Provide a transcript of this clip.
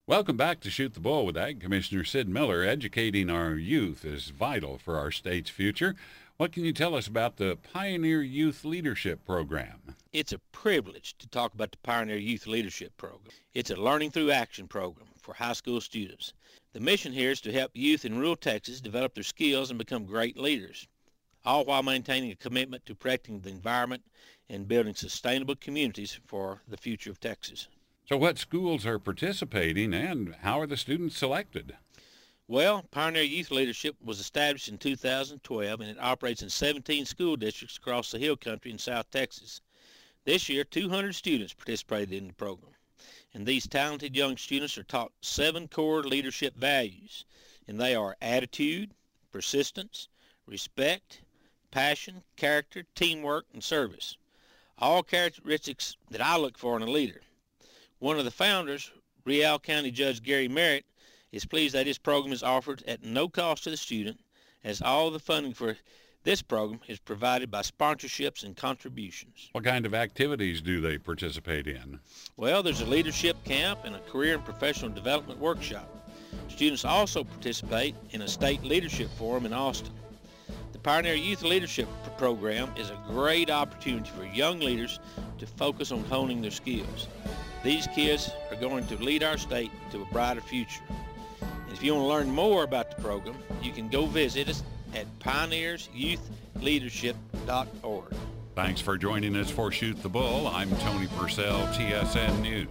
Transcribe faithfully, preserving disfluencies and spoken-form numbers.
Welcome back to Shoot the Bull with Ag Commissioner Sid Miller. Educating our youth is vital for our state's future. What can you tell us about the Pioneer Youth Leadership Program? It's a privilege to talk about the Pioneer Youth Leadership Program. It's a learning through action program for high school students. The mission here is to help youth in rural Texas develop their skills and become great leaders, all while maintaining a commitment to protecting the environment and building sustainable communities for the future of Texas. So what schools are participating and how are the students selected? Well, Pioneer Youth Leadership was established in two thousand twelve, and it operates in seventeen school districts across the Hill Country in South Texas. This year, two hundred students participated in the program, and these talented young students are taught seven core leadership values, and they are attitude, persistence, respect, passion, character, teamwork, and service, all characteristics that I look for in a leader. One of the founders, Real County Judge Gary Merritt, is pleased that his program is offered at no cost to the student, as all the funding for this program is provided by sponsorships and contributions. What kind of activities do they participate in? Well, there's a leadership camp and a career and professional development workshop. Students also participate in a state leadership forum in Austin. The Pioneer Youth Leadership Program is a great opportunity for young leaders to focus on honing their skills. These kids are going to lead our state to a brighter future. And if you want to learn more about the program, you can go visit us at pioneers youth leadership dot org. Thanks for joining us for Shoot the Bull. I'm Tony Purcell, T S N News.